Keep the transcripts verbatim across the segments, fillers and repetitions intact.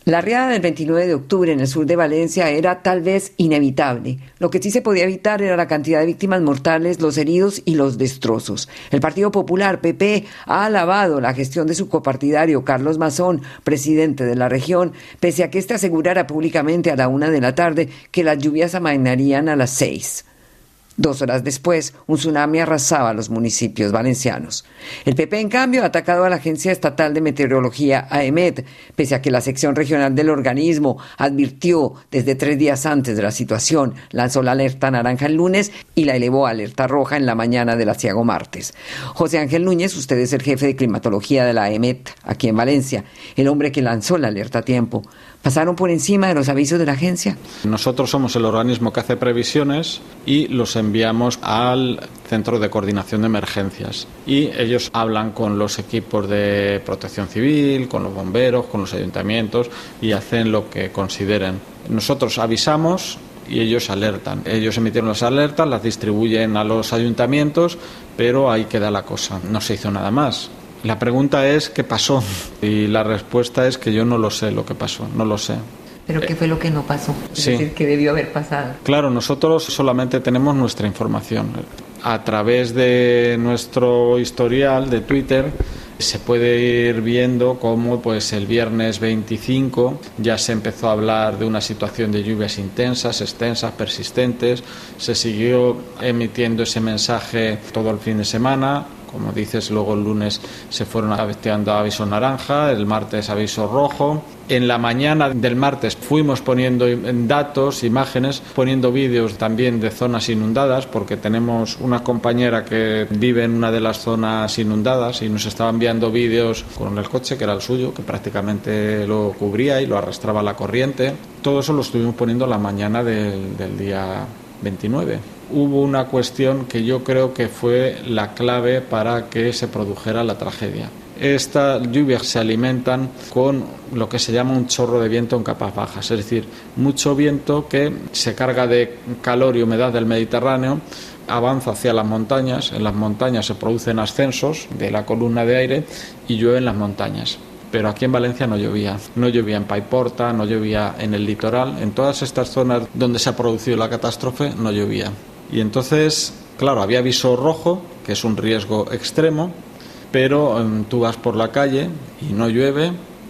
La riada del veintinueve de octubre en el sur de Valencia era tal vez inevitable. Lo que sí se podía evitar era la cantidad de víctimas mortales, los heridos y los destrozos. El Partido Popular, P P, ha alabado la gestión de su copartidario Carlos Mazón, presidente de la región, pese a que éste asegurara públicamente a la una de la tarde que las lluvias amainarían a las seis. Dos horas después, un tsunami arrasaba a los municipios valencianos. El P P, en cambio, ha atacado a la Agencia Estatal de Meteorología, A E M E T, pese a que la sección regional del organismo advirtió desde tres días antes de la situación, lanzó la alerta naranja el lunes y la elevó a alerta roja en la mañana del aciago martes. José Ángel Núñez, usted es el jefe de climatología de la A E M E T, aquí en Valencia, el hombre que lanzó la alerta a tiempo. ¿Pasaron por encima de los avisos de la agencia? Nosotros somos el organismo que hace previsiones y los enviamos al Centro de Coordinación de Emergencias. Y ellos hablan con los equipos de protección civil, con los bomberos, con los ayuntamientos y hacen lo que consideren. Nosotros avisamos y ellos alertan. Ellos emitieron las alertas, las distribuyen a los ayuntamientos, pero ahí queda la cosa. No se hizo nada más. La pregunta es ¿qué pasó? Y la respuesta es que yo no lo sé lo que pasó, no lo sé. ¿Pero qué fue lo que no pasó? Es sí. decir, ¿qué debió haber pasado? Claro, nosotros solamente tenemos nuestra información. A través de nuestro historial de Twitter se puede ir viendo cómo pues, el viernes veinticinco ya se empezó a hablar de una situación de lluvias intensas, extensas, persistentes. Se siguió emitiendo ese mensaje todo el fin de semana. Como dices, luego el lunes se fueron activando aviso naranja, el martes aviso rojo. En la mañana del martes fuimos poniendo datos, imágenes, poniendo vídeos también de zonas inundadas, porque tenemos una compañera que vive en una de las zonas inundadas y nos estaba enviando vídeos con el coche, que era el suyo, que prácticamente lo cubría y lo arrastraba la corriente. Todo eso lo estuvimos poniendo la mañana del, del día veintinueve. Hubo una cuestión que yo creo que fue la clave para que se produjera la tragedia. Estas lluvias se alimentan con lo que se llama un chorro de viento en capas bajas, es decir, mucho viento que se carga de calor y humedad del Mediterráneo, avanza hacia las montañas, en las montañas se producen ascensos de la columna de aire y llueve en las montañas. Pero aquí en Valencia no llovía, no llovía en Paiporta, no llovía en el litoral, en todas estas zonas donde se ha producido la catástrofe no llovía. Y entonces, claro, había aviso rojo, que es un riesgo extremo, pero eh, tú vas por la calle y no llueve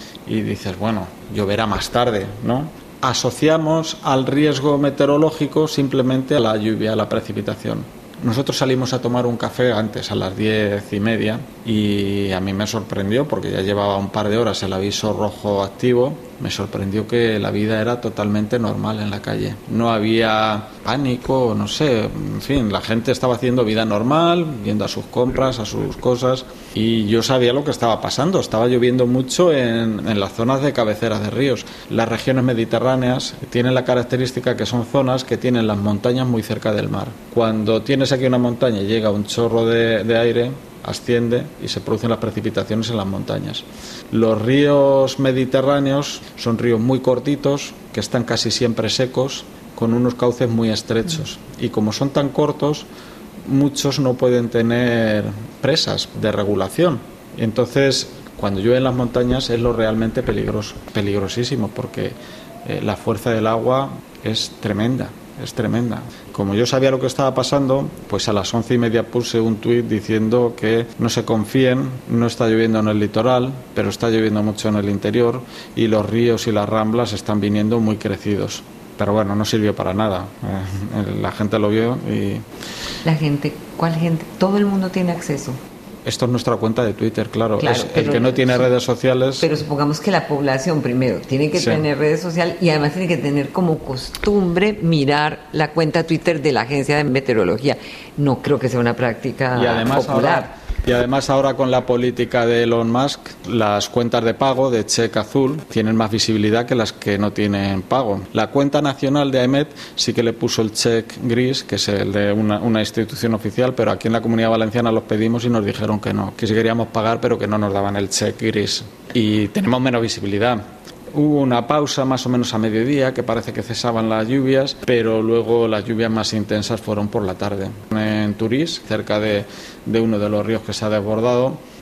y dices, bueno, lloverá más tarde, ¿no? Asociamos al riesgo meteorológico simplemente a la lluvia, a la precipitación. Nosotros salimos a tomar un café antes, a las diez y media, y a mí me sorprendió, porque ya llevaba un par de horas el aviso rojo activo, me sorprendió que la vida era totalmente normal en la calle. No había pánico, no sé, en fin, la gente estaba haciendo vida normal, yendo a sus compras, a sus cosas, y yo sabía lo que estaba pasando. Estaba lloviendo mucho en, en las zonas de cabeceras de ríos. Las regiones mediterráneas tienen la característica que son zonas que tienen las montañas muy cerca del mar. Cuando tienes aquí una montaña y llega un chorro de, de aire, asciende y se producen las precipitaciones en las montañas. Los ríos mediterráneos son ríos muy cortitos, que están casi siempre secos, con unos cauces muy estrechos. Y como son tan cortos, muchos no pueden tener presas de regulación. Entonces, cuando llueve en las montañas es lo realmente peligroso, peligrosísimo, porque eh, la fuerza del agua es tremenda. Es tremenda. Como yo sabía lo que estaba pasando, pues a las once y media puse un tuit diciendo que no se confíen, no está lloviendo en el litoral, pero está lloviendo mucho en el interior y los ríos y las ramblas están viniendo muy crecidos. Pero bueno, no sirvió para nada. Eh, la gente lo vio y... La gente, ¿cuál gente? Todo el mundo tiene acceso. Esto es nuestra cuenta de Twitter, claro. claro es el que no tiene redes sociales. Pero supongamos que la población primero tiene que sí. tener redes sociales y además tiene que tener como costumbre mirar la cuenta Twitter de la Agencia de Meteorología. No creo que sea una práctica y además popular. Ahora, y además ahora con la política de Elon Musk, las cuentas de pago de cheque azul tienen más visibilidad que las que no tienen pago. La cuenta nacional de A E M E T sí que le puso el cheque gris, que es el de una, una institución oficial, pero aquí en la Comunidad Valenciana los pedimos y nos dijeron que no, que sí queríamos pagar pero que no nos daban el cheque gris. Y tenemos menos visibilidad. Hubo una pausa más o menos a mediodía, que parece que cesaban las lluvias, pero luego las lluvias más intensas fueron por la tarde. En Turís, cerca de, de uno de los ríos que se ha desbordado,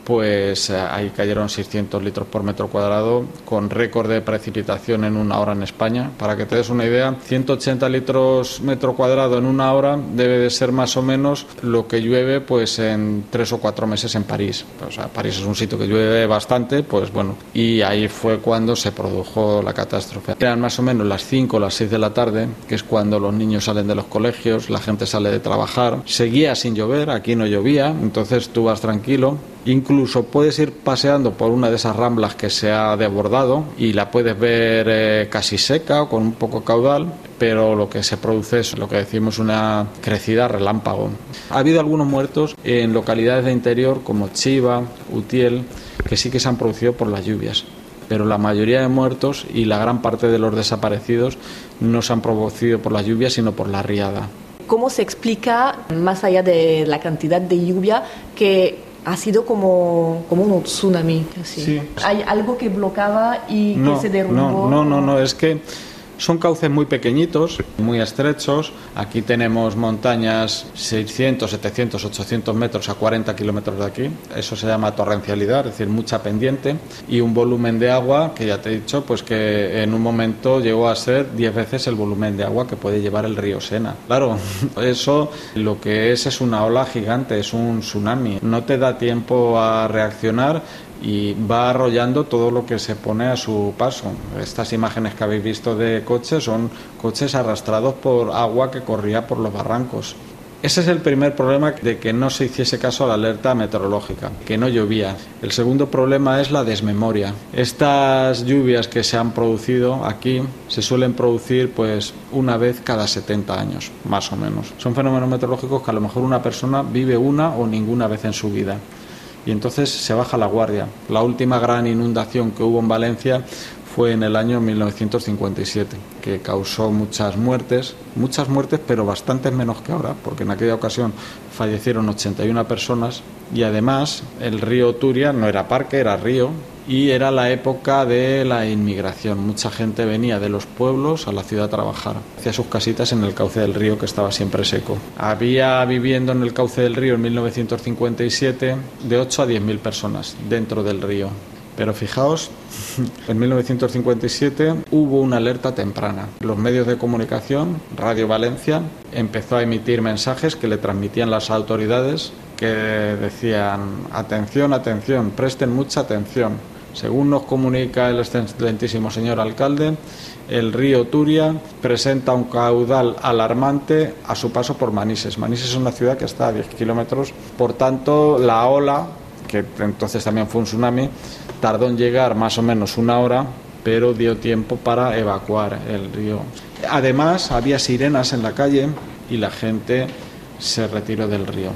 pues eh, ahí cayeron seiscientos litros por metro cuadrado, con récord de precipitación en una hora en España. Para que te des una idea, ciento ochenta litros metro cuadrado en una hora debe de ser más o menos lo que llueve pues en tres o cuatro meses en París. O sea, París es un sitio que llueve bastante, pues bueno, y ahí fue cuando se produjo la catástrofe. Eran más o menos las cinco o las seis de la tarde, que es cuando los niños salen de los colegios, la gente sale de trabajar. Seguía sin llover, aquí no llovía, entonces tú vas tranquilo. Incluso puedes ir paseando por una de esas ramblas que se ha desbordado y la puedes ver eh, casi seca o con un poco caudal, pero lo que se produce es lo que decimos una crecida relámpago. Ha habido algunos muertos en localidades de interior como Chiva, Utiel, que sí que se han producido por las lluvias, pero la mayoría de muertos y la gran parte de los desaparecidos no se han producido por las lluvias, sino por la riada. ¿Cómo se explica, más allá de la cantidad de lluvia, que ha sido como, como un tsunami? Así? Sí. ¿Hay algo que bloqueaba y no, que se derrumbó? No, no, no, no, es que son cauces muy pequeñitos, muy estrechos. Aquí tenemos montañas seiscientos, setecientos, ochocientos metros a cuarenta kilómetros de aquí. Eso se llama torrencialidad, es decir, mucha pendiente. Y un volumen de agua, que ya te he dicho, pues que en un momento llegó a ser diez veces el volumen de agua que puede llevar el río Sena. Claro, eso lo que es es una ola gigante, es un tsunami. No te da tiempo a reaccionar y va arrollando todo lo que se pone a su paso. Estas imágenes que habéis visto de coches son coches arrastrados por agua que corría por los barrancos. Ese es el primer problema, de que no se hiciese caso a la alerta meteorológica, que no llovía. El segundo problema es la desmemoria. Estas lluvias que se han producido aquí se suelen producir pues una vez cada setenta años, más o menos. Son fenómenos meteorológicos que a lo mejor una persona vive una o ninguna vez en su vida. Y entonces se baja la guardia. La última gran inundación que hubo en Valencia fue en el año mil novecientos cincuenta y siete, que causó muchas muertes, muchas muertes, pero bastantes menos que ahora, porque en aquella ocasión fallecieron ochenta y una personas y además el río Turia no era parque, era río, y era la época de la inmigración. Mucha gente venía de los pueblos a la ciudad a trabajar, hacía sus casitas en el cauce del río, que estaba siempre seco. Había viviendo en el cauce del río en mil novecientos cincuenta y siete de ocho a diez mil personas dentro del río. Pero fijaos, en mil novecientos cincuenta y siete hubo una alerta temprana. Los medios de comunicación, Radio Valencia, empezó a emitir mensajes que le transmitían las autoridades, que decían: atención, atención, presten mucha atención. Según nos comunica el excelentísimo señor alcalde, el río Turia presenta un caudal alarmante a su paso por Manises. Manises es una ciudad que está a diez kilómetros, por tanto la ola, que entonces también fue un tsunami, tardó en llegar más o menos una hora, pero dio tiempo para evacuar el río. Además, había sirenas en la calle y la gente se retiró del río.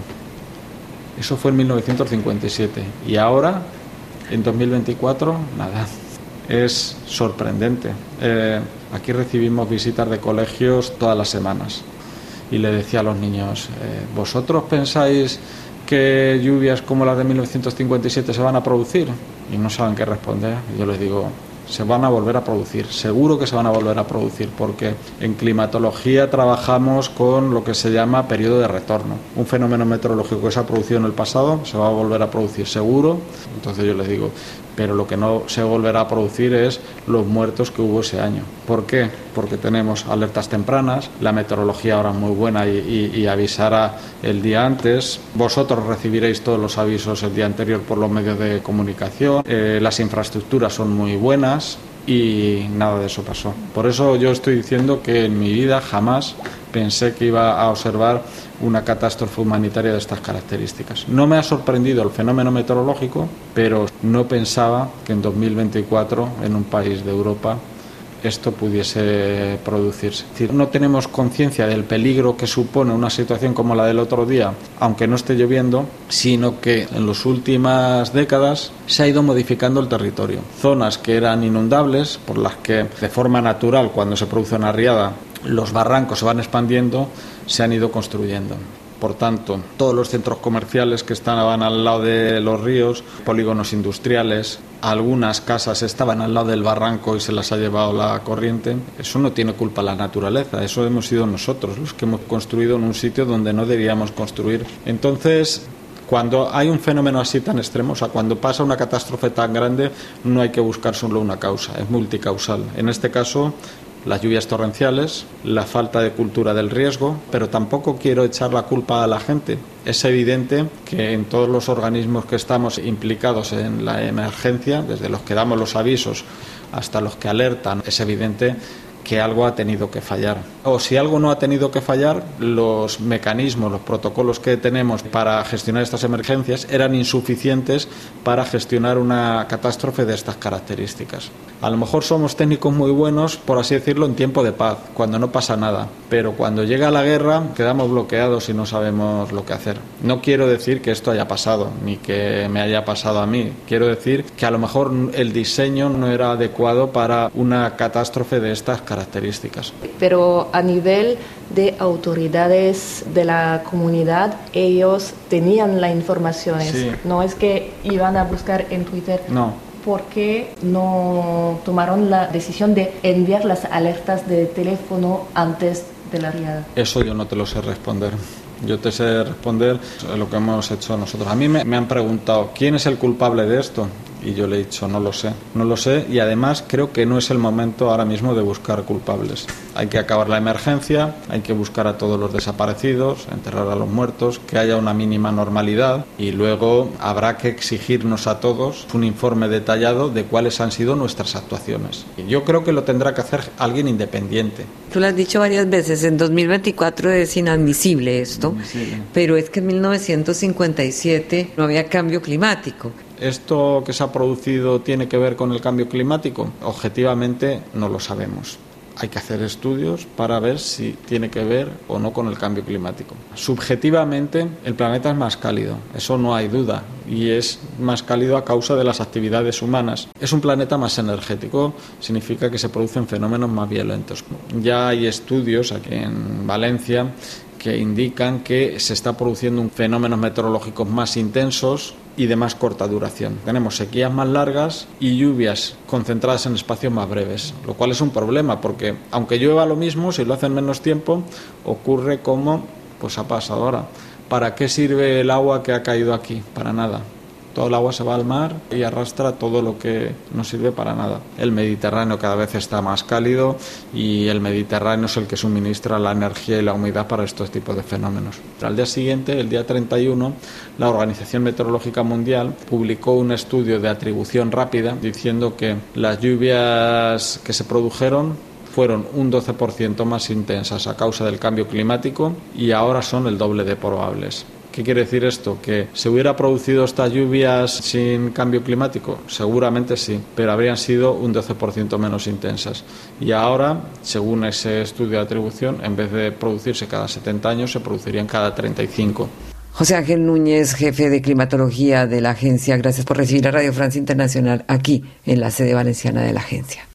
Eso fue en mil novecientos cincuenta y siete. Y ahora, en dos mil veinticuatro, nada. Es sorprendente. Eh, aquí recibimos visitas de colegios todas las semanas. Y le decía a los niños, eh, ¿vosotros pensáis que lluvias como las de mil novecientos cincuenta y siete se van a producir? Y no saben qué responder. Yo les digo, se van a volver a producir, seguro que se van a volver a producir, porque en climatología trabajamos con lo que se llama periodo de retorno. Un fenómeno meteorológico que se ha producido en el pasado se va a volver a producir seguro. Entonces yo les digo, pero lo que no se volverá a producir es los muertos que hubo ese año. ¿Por qué? Porque tenemos alertas tempranas, la meteorología ahora es muy buena y, y, y avisará el día antes. Vosotros recibiréis todos los avisos el día anterior por los medios de comunicación. Eh, las infraestructuras son muy buenas y nada de eso pasó. Por eso yo estoy diciendo que en mi vida jamás pensé que iba a observar una catástrofe humanitaria de estas características. No me ha sorprendido el fenómeno meteorológico, pero no pensaba que en dos mil veinticuatro, en un país de Europa, esto pudiese producirse. Es decir, no tenemos conciencia del peligro que supone una situación como la del otro día, aunque no esté lloviendo, sino que en las últimas décadas se ha ido modificando el territorio. Zonas que eran inundables, por las que de forma natural, cuando se produce una riada, los barrancos se van expandiendo, se han ido construyendo. Por tanto, todos los centros comerciales que estaban al lado de los ríos, polígonos industriales, algunas casas estaban al lado del barranco y se las ha llevado la corriente. Eso no tiene culpa la naturaleza, eso hemos sido nosotros los que hemos construido en un sitio donde no debíamos construir. Entonces, Cuando hay un fenómeno así tan extremo, o sea, cuando pasa una catástrofe tan grande, no hay que buscar solo una causa, es multicausal. En este caso, las lluvias torrenciales, la falta de cultura del riesgo, pero tampoco quiero echar la culpa a la gente. Es evidente que en todos los organismos que estamos implicados en la emergencia, desde los que damos los avisos hasta los que alertan, es evidente que algo ha tenido que fallar. O si algo no ha tenido que fallar, los mecanismos, los protocolos que tenemos para gestionar estas emergencias eran insuficientes para gestionar una catástrofe de estas características. A lo mejor somos técnicos muy buenos, por así decirlo, en tiempo de paz, cuando no pasa nada, pero cuando llega la guerra quedamos bloqueados y no sabemos lo que hacer. No quiero decir que esto haya pasado, ni que me haya pasado a mí. Quiero decir que a lo mejor el diseño no era adecuado para una catástrofe de estas características. Pero a nivel de autoridades de la comunidad, ellos tenían las informaciones. Sí. No es que iban a buscar en Twitter. No. ¿Por qué no tomaron la decisión de enviar las alertas de teléfono antes de la riada? Eso yo no te lo sé responder. Yo te sé responder lo que hemos hecho nosotros. A mí me, me han preguntado, ¿quién es el culpable de esto? Y yo le he dicho, no lo sé, no lo sé, y además creo que no es el momento ahora mismo de buscar culpables. Hay que acabar la emergencia, hay que buscar a todos los desaparecidos, enterrar a los muertos, que haya una mínima normalidad, y luego habrá que exigirnos a todos un informe detallado de cuáles han sido nuestras actuaciones. Y yo creo que lo tendrá que hacer alguien independiente. Tú lo has dicho varias veces, en dos mil veinticuatro es inadmisible esto, Inadmisible. Pero es que en mil novecientos cincuenta y siete no había cambio climático. ¿Esto que se ha producido tiene que ver con el cambio climático? Objetivamente no lo sabemos. Hay que hacer estudios para ver si tiene que ver o no con el cambio climático. Subjetivamente, el planeta es más cálido, eso no hay duda, y es más cálido a causa de las actividades humanas. Es un planeta más energético, significa que se producen fenómenos más violentos. Ya hay estudios aquí en Valencia que indican que se está produciendo un fenómenos meteorológicos más intensos y de más corta duración. Tenemos sequías más largas y lluvias concentradas en espacios más breves, lo cual es un problema porque aunque llueva lo mismo, si lo hacen menos tiempo, ocurre como pues ha pasado ahora. ¿Para qué sirve el agua que ha caído aquí? Para nada. Todo el agua se va al mar y arrastra todo lo que no sirve para nada. El Mediterráneo cada vez está más cálido y el Mediterráneo es el que suministra la energía y la humedad para estos tipos de fenómenos. Al día siguiente, el día treinta y uno, la Organización Meteorológica Mundial publicó un estudio de atribución rápida diciendo que las lluvias que se produjeron fueron un doce por ciento más intensas a causa del cambio climático y ahora son el doble de probables. ¿Qué quiere decir esto? ¿Que se hubiera producido estas lluvias sin cambio climático? Seguramente sí, pero habrían sido un doce por ciento menos intensas. Y ahora, según ese estudio de atribución, en vez de producirse cada setenta años, se producirían cada treinta y cinco. José Ángel Núñez, jefe de climatología de la agencia, gracias por recibir a Radio Francia Internacional aquí en la sede valenciana de la agencia.